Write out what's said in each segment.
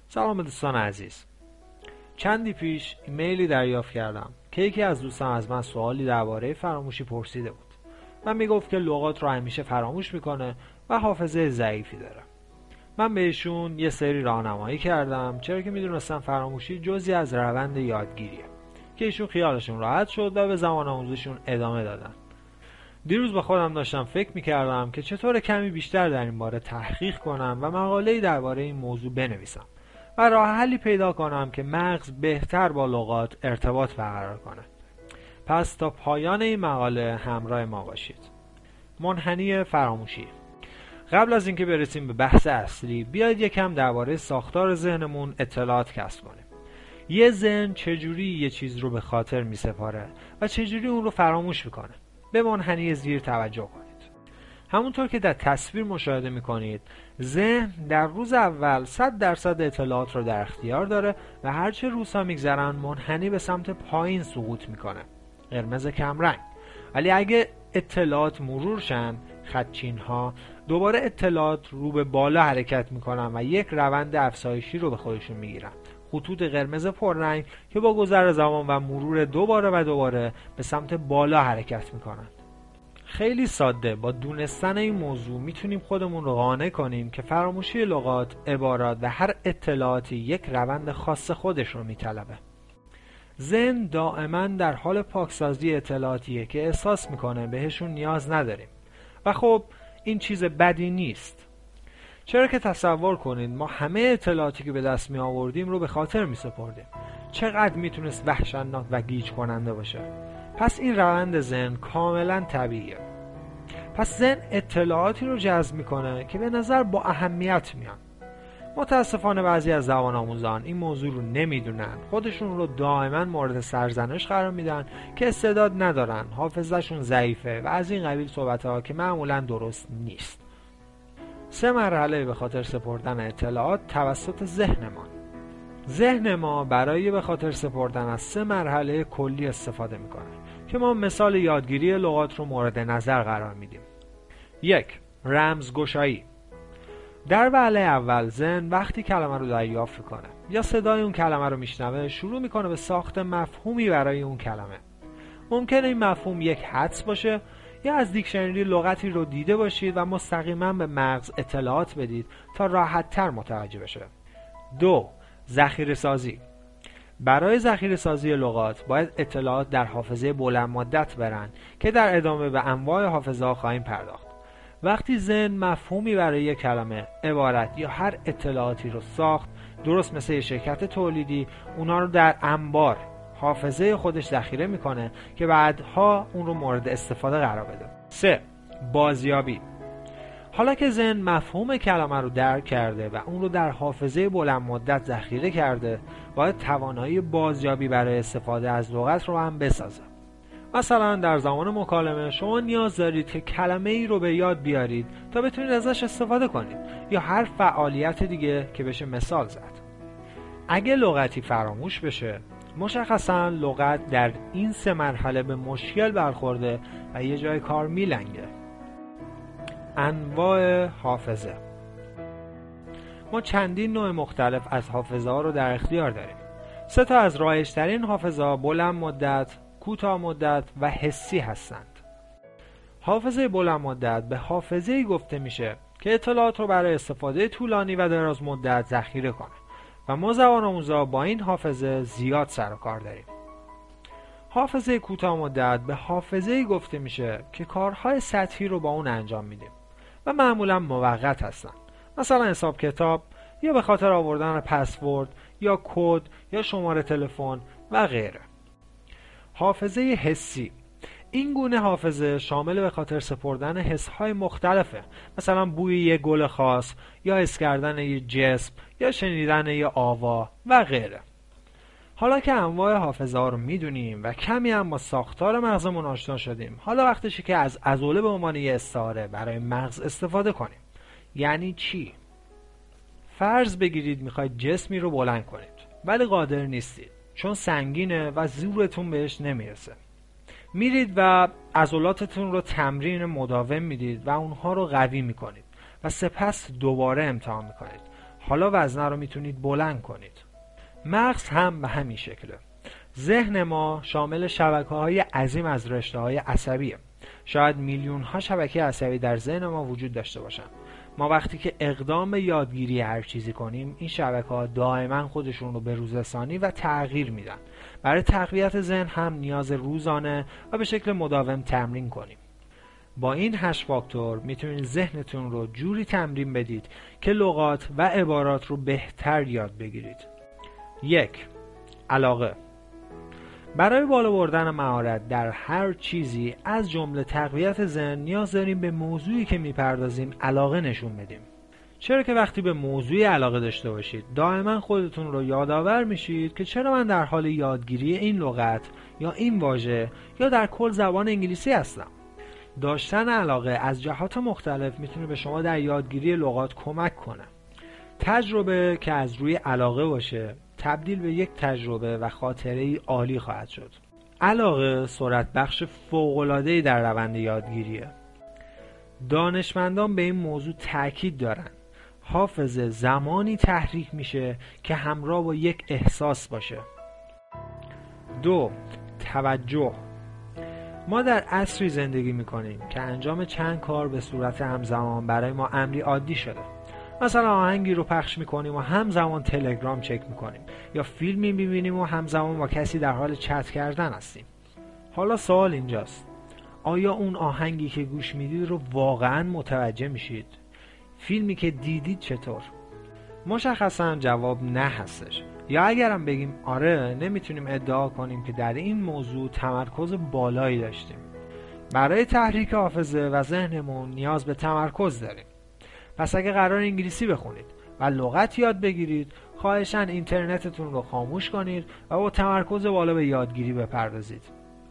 سلام دوستان عزیز. چندی پیش ایمیلی دریافت کردم که یکی از دوستان از من سوالی درباره فراموشی پرسیده بود و میگفت که لغات رو همیشه فراموش میکنه و حافظه ضعیفی داره. من بهشون یه سری راهنمایی کردم، چرا که میدونستم فراموشی جزئی از روند یادگیریه که ایشون خیالشون راحت شد و به زمان آموزششون ادامه دادن. دیروز با خودم داشتم فکر میکردم که چطور کمی بیشتر در این باره تحقیق کنم و مقاله‌ای درباره این موضوع بنویسم و راه حلی پیدا کنم که مغز بهتر با لغات ارتباط برقرار کنه. پس تا پایان این مقاله همراه ما باشید. منحنی فراموشی. قبل از اینکه برسیم به بحث اصلی، بیاید یکم درباره ساختار ذهنمون اطلاعات کسب کنیم. یه ذهن چجوری یه چیز رو به خاطر میسپاره و چجوری اون رو فراموش میکنه. به منحنی زیر توجه کنید. همونطور که در تصویر مشاهده میکنید، ذهن در روز اول 100% اطلاعات رو در اختیار داره و هرچه روزها میگذرن منحنی به سمت پایین سقوط میکنه، قرمز کمرنگ. ولی اگه اطلاعات مرور شن، خطچین ها، دوباره اطلاعات رو به بالا حرکت میکنن و یک روند افزایشی رو به خودشون میگیرن، خطوط قرمز پررنگ که با گذر زمان و مرور دوباره به سمت بالا حرکت میکنن. خیلی ساده با دونستن این موضوع میتونیم خودمون رو قانع کنیم که فراموشی لغات، عبارات و هر اطلاعاتی یک روند خاص خودش رو میطلبه. ذهن دائما در حال پاکسازی اطلاعاتیه که احساس میکنه بهشون نیاز نداریم و خب این چیز بدی نیست، چرا که تصور کنید ما همه اطلاعاتی که به دست می آوردیم رو به خاطر می سپردیم. چقدر میتونست وحشتناک و گیج کننده باشه. پس این روند ذهن کاملا طبیعیه. پس ذهن اطلاعاتی رو جذب میکنه که به نظر با اهمیت میان. متاسفانه بعضی از زبان آموزان این موضوع رو نمیدونن، خودشون رو دائما مورد سرزنش قرار میدن که استعداد ندارن، حافظه‌شون ضعیفه و از این قبیل صحبت‌ها که معمولا درست نیست. 3 مرحله به خاطر سپردن اطلاعات توسط ذهن ما برای به خاطر سپردن از 3 مرحله کلی استفاده میکنه که ما مثال یادگیری لغات رو مورد نظر قرار میدیم. 1. رمزگشایی. در وهله اول ذهن وقتی کلمه رو دریافت کنه یا صدای اون کلمه رو میشنوه، شروع میکنه به ساخت مفهومی برای اون کلمه. ممکنه این مفهوم یک حدس باشه یا از دیکشنری لغتی رو دیده باشید و مستقیما به مغز اطلاعات بدید تا راحت تر متوجه بشه. 2. ذخیره سازی. برای ذخیره سازی لغات باید اطلاعات در حافظه بلند مدت برن که در ادامه به انواع حافظه ها خواهیم پرداخت. وقتی ذهن مفهومی برای یک کلمه، عبارت یا هر اطلاعاتی رو ساخت، درست مثل یک شرکت تولیدی، اونا رو در انبار حافظه خودش ذخیره میکنه که بعدها اون رو مورد استفاده قرار بده. 3. بازیابی. حالا که ذهن مفهوم کلمه رو درک کرده و اون رو در حافظه بلند مدت ذخیره کرده، باید توانایی بازیابی برای استفاده از لغت رو هم بسازه. مثلا در زمان مکالمه شما نیاز دارید که کلمه ای رو به یاد بیارید تا بتونید ازش استفاده کنید، یا هر فعالیت دیگه که بشه مثال زد. اگه لغتی فراموش بشه، مشخصا لغت در این 3 مرحله به مشکل برخورده و یه جای کار میلنگه. انواع حافظه. ما چندین نوع مختلف از حافظه ها رو در اختیار داریم. 3 تا از رایج‌ترین حافظه ها بلند مدت، کوتاه مدت و حسی هستند. حافظه بلند مدت به حافظه‌ای گفته میشه که اطلاعات رو برای استفاده طولانی و دراز مدت ذخیره کنه و ما زبان آموزا با این حافظه زیاد سر و کار داریم. حافظه کوتاه مدت به حافظه‌ای گفته میشه که کارهای سطحی رو با اون انجام میدیم و معمولا موقت هستن، مثلا حساب کتاب یا به خاطر آوردن پسورد یا کد یا شماره تلفن و غیره. حافظه حسی. این گونه حافظه شامل به خاطر سپردن حس‌های مختلفه، مثلا بوی یک گل خاص یا حس کردن یک جسم یا شنیدن یک آوا و غیره. حالا که انواع حافظه ها رو میدونیم و کمی هم با ساختار مغزمون آشنا شدیم، حالا وقتشه که از عضله به عنوان یه استعاره برای مغز استفاده کنیم. یعنی چی؟ فرض بگیرید میخواید جسمی رو بلند کنید ولی قادر نیستید چون سنگینه و زورتون بهش نمیرسه. میرید و عضلاتتون رو تمرین مداوم میدید و اونها رو قوی میکنید و سپس دوباره امتحان میکنید. حالا وزنه رو میتونید بلند کنید. مغز هم به همین شکله. ذهن ما شامل شبکه‌های عظیم از رشته‌های عصبیه. شاید میلیون‌ها شبکه عصبی در ذهن ما وجود داشته باشن. ما وقتی که اقدام به یادگیری هر چیزی کنیم، این شبکه‌ها دائما خودشون رو به روز رسانی و تغییر میدن. برای تقویت ذهن هم نیاز روزانه و به شکل مداوم تمرین کنیم. با این 8 فاکتور میتونید ذهنتون رو جوری تمرین بدید که لغات و عبارات رو بهتر یاد بگیرید. 1. علاقه. برای بالا بردن مهارت در هر چیزی از جمله تقویت ذهن نیاز داریم به موضوعی که میپردازیم علاقه نشون بدیم. چرا که وقتی به موضوعی علاقه داشته باشید دائما خودتون رو یادآور میشید که چرا من در حال یادگیری این لغت یا این واژه یا در کل زبان انگلیسی هستم. داشتن علاقه از جهات مختلف میتونه به شما در یادگیری لغات کمک کنه. تجربه که از روی علاقه باشه تبدیل به یک تجربه و خاطره‌ای عالی خواهد شد. علاقه سرعت بخش فوق‌العاده‌ای در روند یادگیریه. دانشمندان به این موضوع تاکید دارن. حافظه زمانی تحریک میشه که همراه با یک احساس باشه. 2. توجه. ما در عصری زندگی میکنیم که انجام چند کار به صورت همزمان برای ما امری عادی شده. مثلا آهنگی رو پخش میکنیم و همزمان تلگرام چک میکنیم یا فیلمی میبینیم و همزمان با کسی در حال چت کردن هستیم. حالا سوال اینجاست: آیا اون آهنگی که گوش میدید رو واقعا متوجه میشید؟ فیلمی که دیدید چطور؟ مشخصا جواب نه هستش. یا اگرم بگیم آره، نمیتونیم ادعا کنیم که در این موضوع تمرکز بالایی داشتیم. برای تحریک حافظه و ذهنمون نیاز به تمرکز داریم. پس اگه قرار انگلیسی بخونید و لغت یاد بگیرید، خواهشاً اینترنتتون رو خاموش کنید و با تمرکز بالا به یادگیری بپردازید.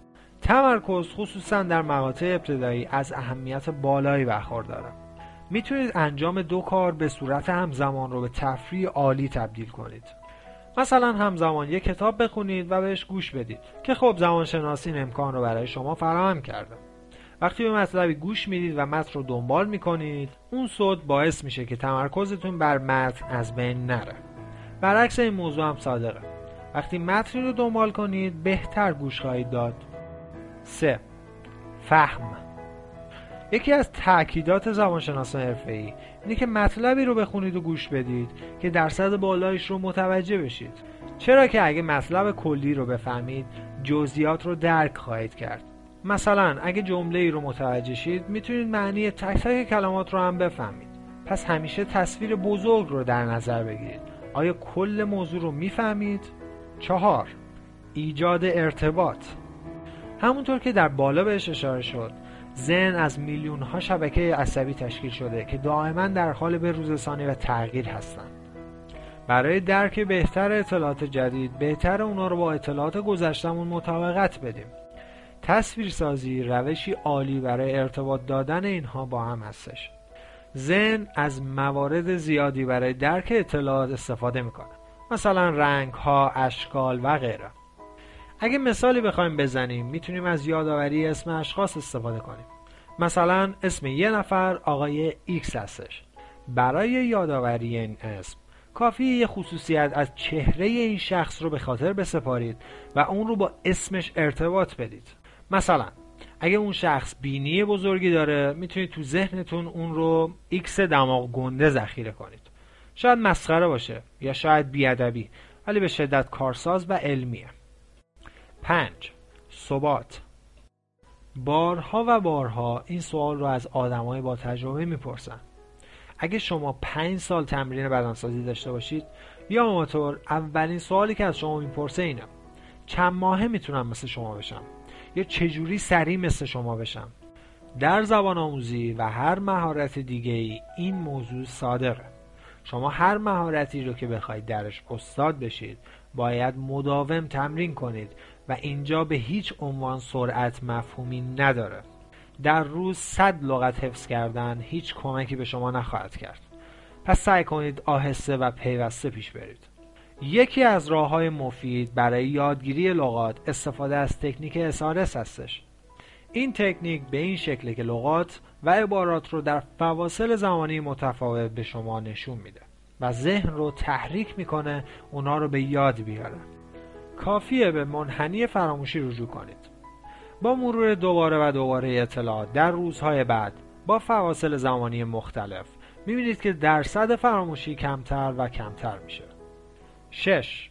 تمرکز خصوصاً در مقاطع ابتدایی از اهمیت بالایی برخورداره. میتونید انجام 2 کار به صورت همزمان رو به تفریح عالی تبدیل کنید. مثلا همزمان یک کتاب بخونید و بهش گوش بدید که خب زبانشناسی این امکان رو برای شما فراهم کرده. وقتی به مطلبی گوش میدید و متن رو دنبال میکنید، اون صوت باعث میشه که تمرکزتون بر متن از بین نره. برعکس این موضوع هم صادقه. وقتی متنی رو دنبال کنید بهتر گوش خواهید داد. 3. فهم. یکی از تأکیدات زبانشناسان حرفه‌ای اینه که مطلبی رو بخونید و گوش بدید که درصد بالایش رو متوجه بشید. چرا که اگه مطلب کلی رو بفهمید جزئیات رو درک خواهید کرد. مثلا اگه جمله‌ای رو متوجه شید میتونید معنی تک تک کلمات رو هم بفهمید. پس همیشه تصویر بزرگ رو در نظر بگیرید. آیا کل موضوع رو میفهمید؟ 4. ایجاد ارتباط. همونطور که در بالا بهش اشاره شد، ذهن از میلیون‌ها شبکه عصبی تشکیل شده که دائما در حال به‌روزرسانی و تغییر هستند. برای درک بهتر اطلاعات جدید، بهتر اونا رو با اطلاعات گذشتمون مطابقت بدیم. تصویرسازی روشی عالی برای ارتباط دادن اینها با هم هستش. ذهن از موارد زیادی برای درک اطلاعات استفاده میکنه، مثلا رنگ‌ها، اشکال و غیره. اگه مثالی بخوایم بزنیم میتونیم از یادآوری اسم اشخاص استفاده کنیم. مثلا اسم یه نفر آقای X هستش. برای یادآوری این اسم کافیه یه خصوصیت از چهره این شخص رو به خاطر بسپارید و اون رو با اسمش ارتباط بدید. مثلا اگه اون شخص بینی بزرگی داره میتونید تو ذهنتون اون رو X دماغ گنده ذخیره کنید. شاید مسخره باشه یا شاید بی‌ادبی، ولی به شدت کارساز و علمیه. 5. ثبات. بارها و بارها این سوال رو از آدمای با تجربه میپرسن. اگه شما 5 سال تمرین بدنسازی داشته باشید یا آماتور، اولین سوالی که از شما میپرسه اینه: چند ماهه میتونم مثل شما بشم؟ یا چجوری سریع مثل شما بشم؟ در زبان آموزی و هر مهارت دیگه‌ای این موضوع صادقه. شما هر مهارتی رو که بخواید درش استاد بشید باید مداوم تمرین کنید و اینجا به هیچ عنوان سرعت مفهومی نداره. در روز 100 لغت حفظ کردن هیچ کمکی به شما نخواهد کرد. پس سعی کنید آهسته و پیوسته پیش برید. یکی از راه‌های مفید برای یادگیری لغات استفاده از تکنیک SRS هستش. این تکنیک به این شکله که لغات و عبارات رو در فواصل زمانی متفاوت به شما نشون میده. و ذهن رو تحریک میکنه اونا رو به یاد بیاره. کافیه به منحنی فراموشی رجوع کنید. با مرور دوباره اطلاعات در روزهای بعد با فواصل زمانی مختلف میبینید که درصد فراموشی کمتر و کمتر میشه. 6.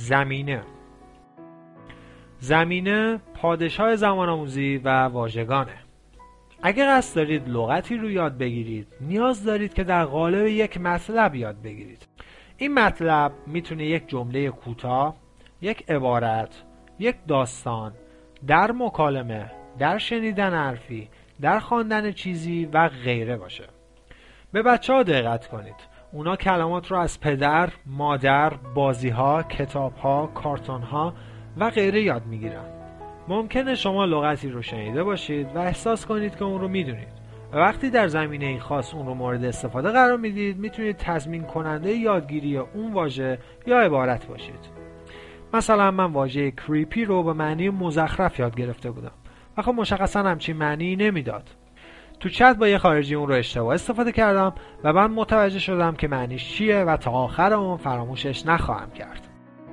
زمینه پادشاه زمان آموزی و واژگانه. اگر قصد دارید لغتی رو یاد بگیرید، نیاز دارید که در قالب یک مطلب یاد بگیرید. این مطلب میتونه یک جمله کوتاه، یک عبارت، یک داستان، در مکالمه، در شنیدن حرفی، در خواندن چیزی و غیره باشه. به بچه‌ها دقت کنید. اونا کلمات رو از پدر، مادر، بازی‌ها، کتاب‌ها، کارتون‌ها و غیره یاد میگیرن. ممکنه شما لغتی رو شنیده باشید و احساس کنید که اون رو میدونید. و وقتی در زمینه خاص اون رو مورد استفاده قرار میدید، میتونید تضمین کننده یادگیری اون واژه یا عبارت باشید. مثلا من واژه کریپی رو به معنی مزخرف یاد گرفته بودم و خب مشخصا همچین معنی نمیداد. تو چت با یه خارجی اون رو اشتباه استفاده کردم و من متوجه شدم که معنیش چیه و تا آخر اون فراموشش نخواهم کرد.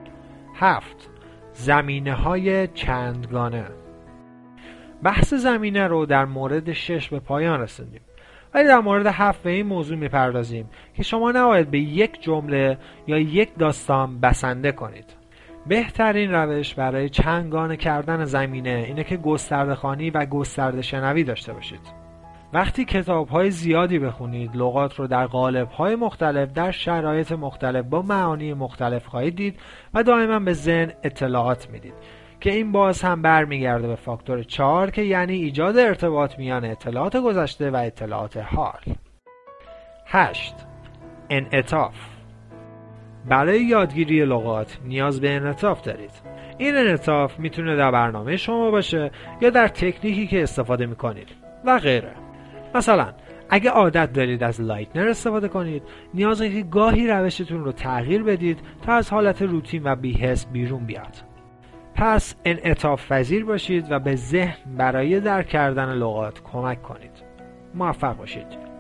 7. زمینه‌های چندگانه. بحث زمینه رو در مورد 6 به پایان رسوندیم، ولی در مورد 7 به این موضوع میپردازیم که شما نباید به یک جمله یا یک داستان بسنده کنید. بهترین روش برای چندگانه کردن زمینه اینه که گسترده خوانی و گسترده شنوی داشته باشید. وقتی کتاب‌های زیادی بخونید، لغات رو در قالب‌های مختلف در شرایط مختلف با معانی مختلف خواهید دید و دائما به ذهن اطلاعات میدید که این باز هم برمیگرده به فاکتور 4 که یعنی ایجاد ارتباط میان اطلاعات گذشته و اطلاعات حال. 8. انعطاف. برای یادگیری لغات نیاز به انعطاف دارید. این انعطاف میتونه در برنامه شما باشه یا در تکنیکی که استفاده میکنید و غیره. مثلا اگه عادت دارید از لایتنر استفاده کنید، نیازه که گاهی روشتون رو تغییر بدید تا از حالت روتین و بی‌حس بیرون بیاد. پس انعطاف پذیر باشید و به ذهن برای درک کردن لغات کمک کنید. موفق باشید.